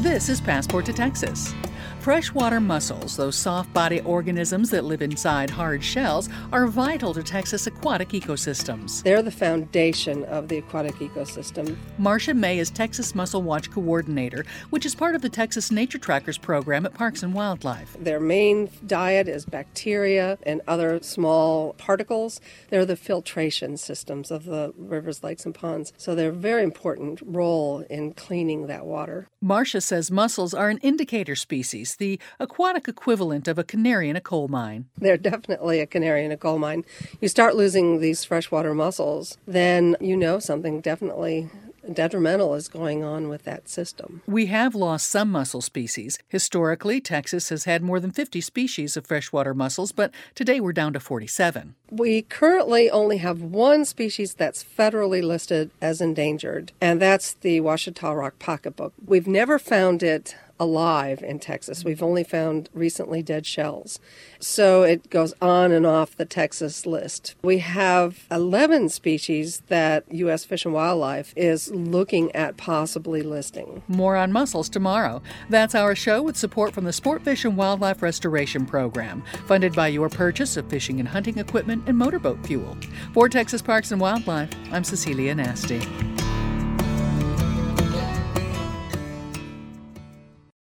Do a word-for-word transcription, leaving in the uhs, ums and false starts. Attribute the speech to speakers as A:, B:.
A: This is Passport to Texas. Freshwater mussels, those soft-body organisms that live inside hard shells, are vital to Texas aquatic ecosystems.
B: They're the foundation of the aquatic ecosystem.
A: Marcia May is Texas Mussel Watch Coordinator, which is part of the Texas Nature Trackers program at Parks and Wildlife.
B: Their main diet is bacteria and other small particles. They're the filtration systems of the rivers, lakes, and ponds. So they're a very important role in cleaning that water.
A: Marcia says mussels are an indicator species, the aquatic equivalent of a canary in a coal mine.
B: They're definitely a canary in a coal mine. You start losing these freshwater mussels, then you know something definitely detrimental is going on with that system.
A: We have lost some mussel species. Historically, Texas has had more than fifty species of freshwater mussels, but today we're down to forty-seven.
B: We currently only have one species that's federally listed as endangered, and that's the Ouachita rock pocketbook. We've never found it alive in Texas. We've only found recently dead shells. So it goes on and off the Texas list. We have eleven species that U S Fish and Wildlife is looking at possibly listing.
A: More on mussels tomorrow. That's our show with support from the Sport Fish and Wildlife Restoration Program, funded by your purchase of fishing and hunting equipment and motorboat fuel. For Texas Parks and Wildlife, I'm Cecilia Nasty.